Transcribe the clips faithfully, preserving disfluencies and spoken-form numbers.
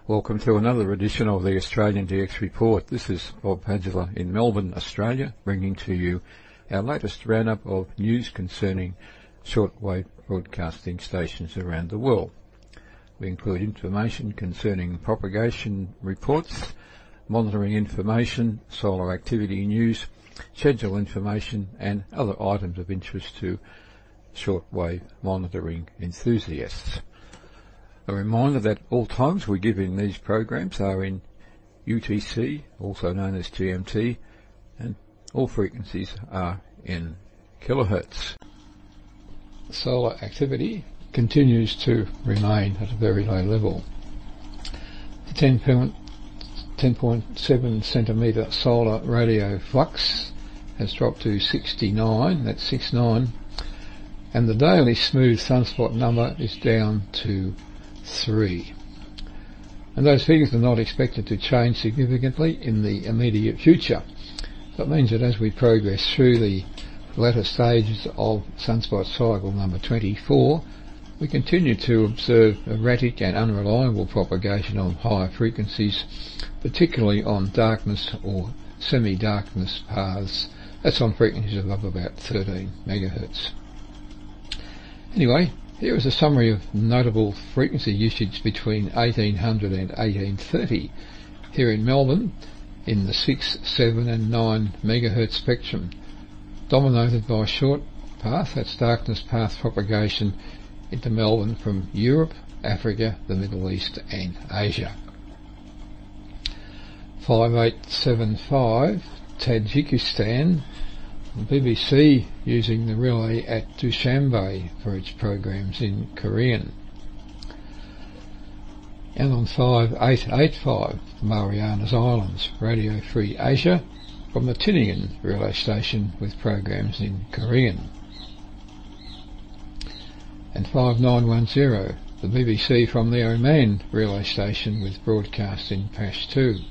Welcome to another edition of the Australian D X Report. This is Bob Padula in Melbourne, Australia, bringing to you our latest roundup of news concerning shortwave broadcasting stations around the world. We include information concerning propagation reports, monitoring information, solar activity news, schedule information and other items of interest to shortwave monitoring enthusiasts. A reminder that all times we give in these programs are in U T C, also known as G M T, and all frequencies are in kilohertz. Solar activity continues to remain at a very low level. The ten point seven centimetre solar radio flux has dropped to sixty-nine, that's sixty-nine, and the daily smooth sunspot number is down to three. And those figures are not expected to change significantly in the immediate future. That means that as we progress through the latter stages of sunspot cycle number twenty-four, we continue to observe erratic and unreliable propagation on higher frequencies, particularly on darkness or semi-darkness paths. That's on frequencies above about thirteen megahertz. Anyway, here is a summary of notable frequency usage between eighteen hundred and eighteen thirty here in Melbourne in the six, seven and nine megahertz spectrum, dominated by short path, that's darkness path propagation into Melbourne from Europe, Africa, the Middle East and Asia. five eight seven five, Tajikistan, the B B C using the relay at Dushanbe for its programs in Korean. And on five eight eight five, the Marianas Islands, Radio Free Asia from the Tinian relay station with programs in Korean. And five nine one zero, the B B C from the Oman relay station with broadcasts in Pashto.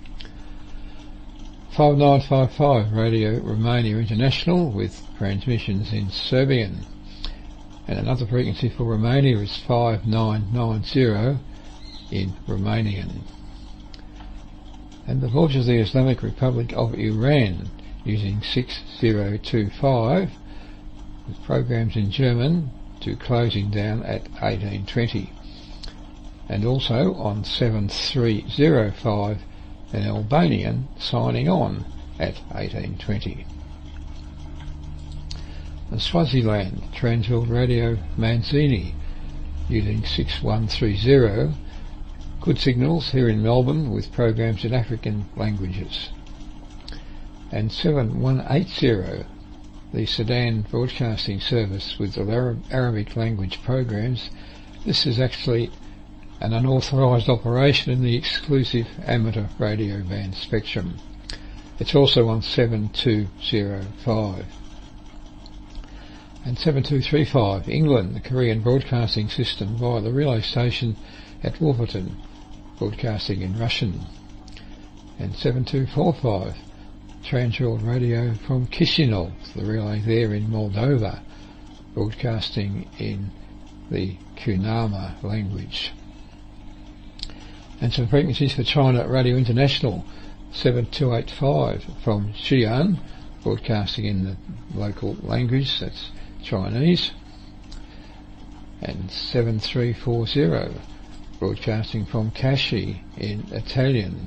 five nine five five, Radio Romania International with transmissions in Serbian. And another frequency for Romania is five nine nine zero in Romanian. And the Voice of the Islamic Republic of Iran using six zero two five with programs in German to closing down at eighteen twenty. And also on seven three zero five, an Albanian signing on at eighteen twenty. And Swaziland, Transworld Radio Manzini using six one three zero, good signals here in Melbourne with programs in African languages. And seven one eight zero, the Sudan Broadcasting Service with the Arabic language programs. This is actually an unauthorised operation in the exclusive amateur radio band spectrum. It's also on seven two zero five. And seven two three five, England, the Korean Broadcasting System via the relay station at Wolverton, broadcasting in Russian. And seven two four five, Transworld Radio from Chisinau, the relay there in Moldova, broadcasting in the Kunama language. And some frequencies for China Radio International, seven two eight five from Xi'an, broadcasting in the local language, that's Chinese. And seven three four zero, broadcasting from Kashi in Italian.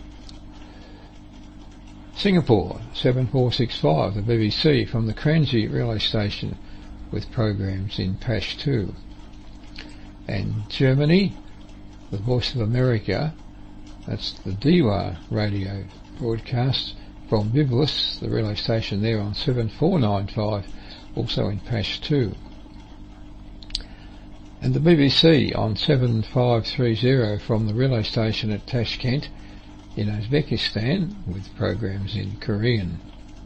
Singapore, seven four six five, the B B C from the Kranji relay station with programs in Pashto. And Germany, the Voice of America, that's the D W A radio broadcast from Biblis, the relay station there on seven four nine five, also in Pashto. And the B B C on seven five three zero from the relay station at Tashkent in Uzbekistan with programs in Korean.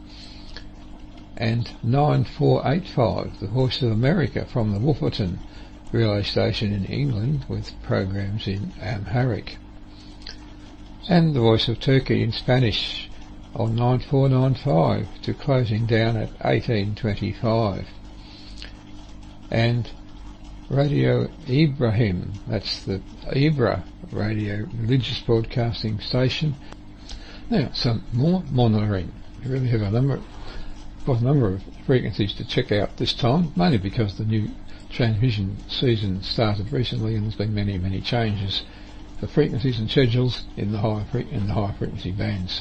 And nine four eight five, the Voice of America from the Wolverton relay station in England with programs in Amharic. And the Voice of Turkey in Spanish on nine four nine five to closing down at eighteen twenty-five. And Radio Ibrahim, that's the Ibra radio religious broadcasting station. Now, some more monitoring. We really have a number, got a number of frequencies to check out this time, mainly because the new transmission season started recently and there's been many, many changes for frequencies and schedules in the higher fre- in the higher frequency bands.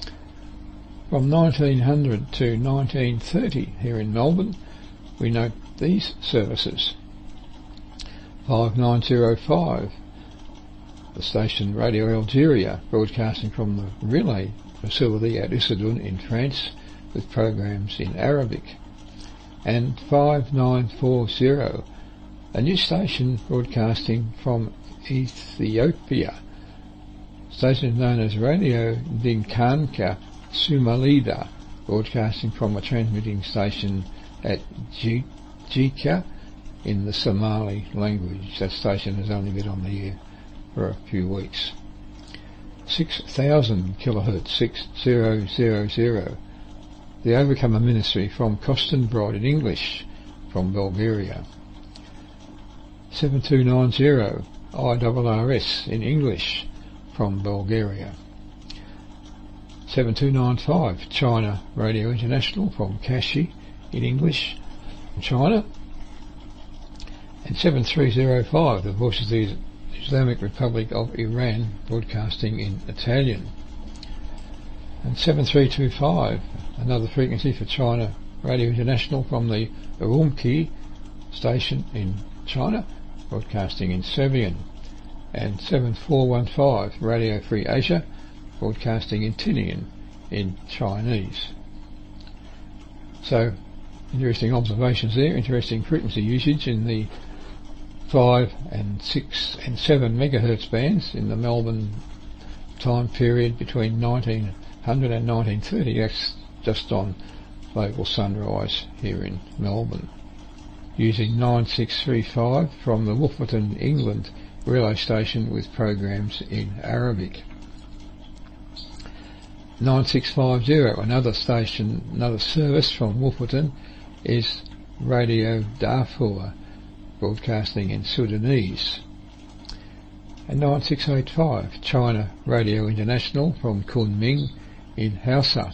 From nineteen hundred to nineteen thirty here in Melbourne, we note these services. five nine zero five, the station Radio Algeria, broadcasting from the relay facility at Issoudun in France with programs in Arabic. And five nine four zero, a new station broadcasting from Ethiopia, station known as Radio Dinkanka Sumalida, broadcasting from a transmitting station at Jika in the Somali language. That station has only been on the air for a few weeks. six thousand kilohertz, six thousand, the Overcomer Ministry from Kostanbrod in English from Bulgaria. seven two nine zero I R R S in English from Bulgaria. seven two nine five China Radio International from Kashi in English from China. And seven three zero five, the Voice of the Islamic Republic of Iran, broadcasting in Italian. And seven three two five, another frequency for China Radio International from the Urumqi station in China, broadcasting in Serbian. And seven four one five, Radio Free Asia, broadcasting in Tinian in Chinese. So, interesting observations there, interesting frequency usage in the five and six and seven megahertz bands in the Melbourne time period between nineteen hundred and nineteen thirty. That's just on local sunrise here in Melbourne, using nine six three five from the Wolferton, England relay station with programs in Arabic. nine six five zero, another station, another service from Wolferton, is Radio Darfur, broadcasting in Sudanese. And nine six eight five, China Radio International from Kunming in Hausa.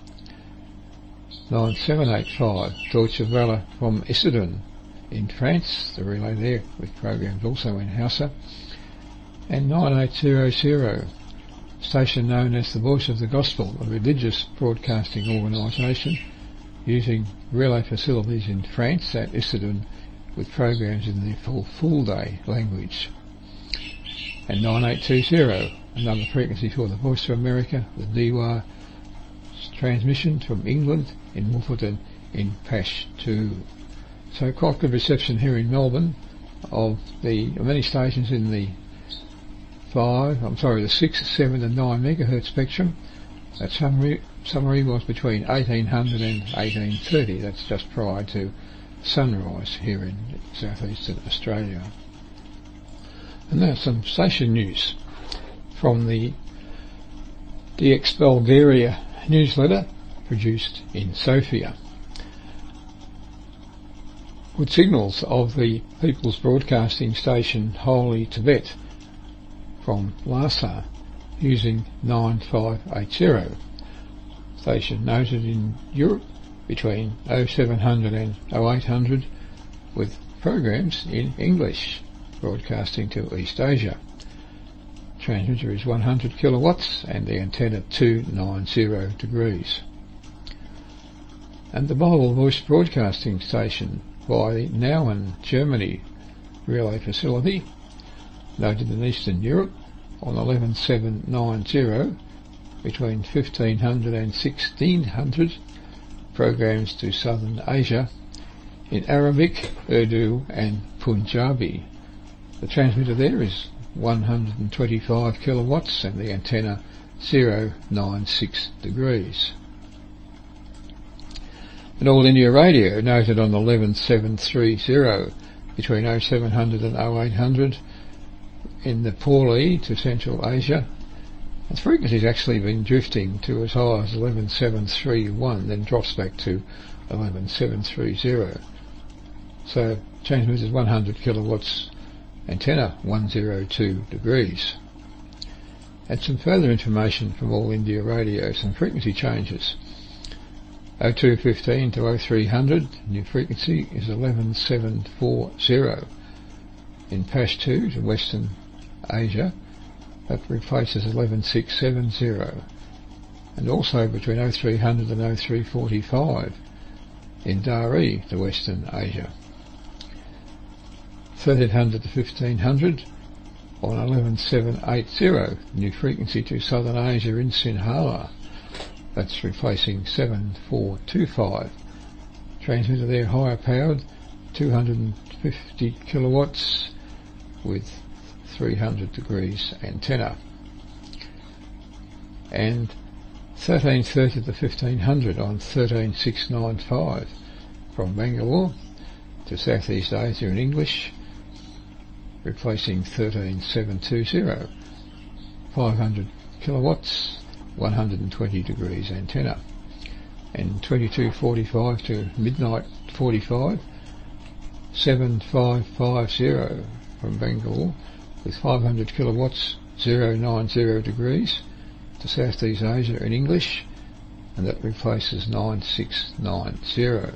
nine seven eight five, Deutsche Welle from Issoudun in France, the relay there with programs also in Hausa. And nine eight zero zero, station known as the Voice of the Gospel, a religious broadcasting organisation using relay facilities in France at Issoudun with programs in the full full day language. And nine eight two zero, another frequency for the Voice of America, the D W A transmission from England in Wolferton in Pashto. So quite good reception here in Melbourne of the many stations in the five, I'm sorry, the six, seven and nine megahertz spectrum. That summary, summary was between eighteen hundred and eighteen thirty. That's just prior to sunrise here in southeastern Australia. And now some station news from the D X Bulgaria newsletter produced in Sofia. With signals of the People's Broadcasting Station Holy Tibet from Lhasa using nine five eight zero. Station noted in Europe between oh seven hundred and oh eight hundred with programs in English broadcasting to East Asia. Transmitter is one hundred kilowatts and the antenna two ninety degrees. And the Bible Voice Broadcasting Station by the Nauen, Germany relay facility, noted in Eastern Europe on eleven seven ninety between fifteen hundred and sixteen hundred, programs to Southern Asia in Arabic, Urdu and Punjabi. The transmitter there is one hundred twenty-five kilowatts and the antenna zero nine six degrees. And All India Radio noted on eleven seven thirty between oh seven hundred and oh eight hundred in Nepal to Central Asia. The frequency's actually been drifting to as high as eleven seven thirty-one, then drops back to eleven seven thirty. So transmitters one hundred kilowatts, antenna one hundred two degrees. And some further information from All India Radio, some frequency changes. oh two fifteen to oh three hundred, new frequency is eleven seven forty. In Pashto to Western Asia, that replaces eleven six seventy. And also between oh three hundred and oh three forty-five in Dari to Western Asia. thirteen hundred to fifteen hundred on eleven seven eighty, new frequency to Southern Asia in Sinhala. That's replacing seven four two five. Transmitter there higher powered, two hundred fifty kilowatts with three hundred degrees antenna. And thirteen thirty to fifteen hundred on thirteen six ninety-five from Bangalore to Southeast Asia in English, replacing thirteen seven twenty, five hundred kilowatts, one hundred twenty degrees antenna. And twenty-two forty-five to midnight forty-five, seven five fifty from Bangalore with five hundred kilowatts, zero ninety degrees to Southeast Asia in English, and that replaces nine six ninety.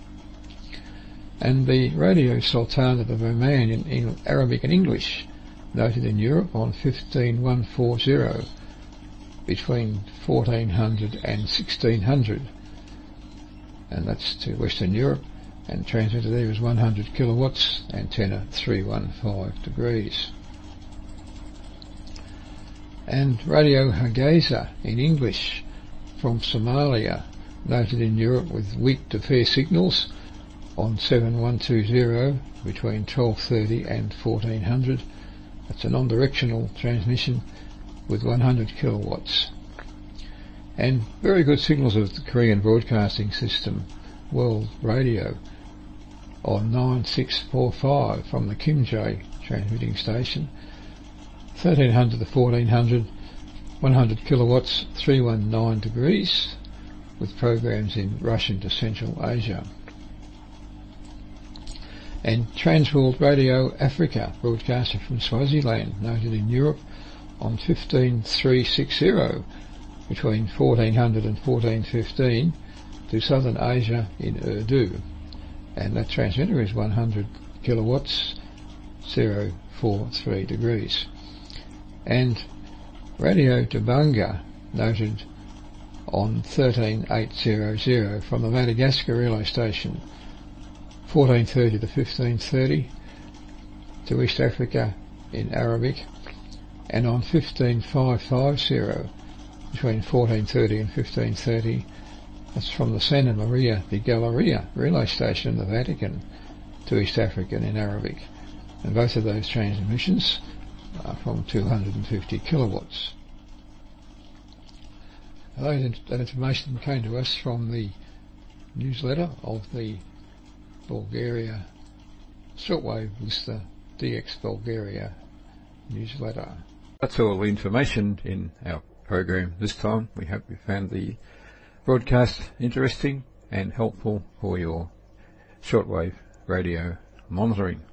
And the Radio Sultanate of Oman in, in Arabic and English, noted in Europe on fifteen one forty between fourteen hundred and sixteen hundred, and that's to Western Europe, and transmitter there is one hundred kilowatts, antenna three fifteen degrees. And Radio Hargeisa in English from Somalia, noted in Europe with weak to fair signals on seven one twenty between twelve thirty and fourteen hundred. That's a non-directional transmission with one hundred kilowatts. And very good signals of the Korean Broadcasting System, World Radio, on nine six forty-five from the Kimje transmitting station, thirteen hundred to fourteen hundred, one hundred kilowatts, three nineteen degrees, with programs in Russian to Central Asia. And Transworld Radio Africa, broadcaster from Swaziland, noted in Europe on fifteen three sixty between fourteen hundred and fourteen fifteen to Southern Asia in Urdu, and that transmitter is one hundred kilowatts, zero forty-three degrees. And Radio Tabanga, noted on thirteen eight hundred from the Madagascar relay station, fourteen thirty to fifteen thirty to East Africa in Arabic, and on fifteen five fifty between fourteen thirty and fifteen thirty, that's from the Santa Maria di Galleria relay station in the Vatican to East Africa in Arabic, and both of those transmissions are from two hundred fifty kilowatts. That information came to us from the newsletter of the Bulgaria shortwave listener, D X Bulgaria newsletter. That's all the information in our program this time. We hope you found the broadcast interesting and helpful for your shortwave radio monitoring.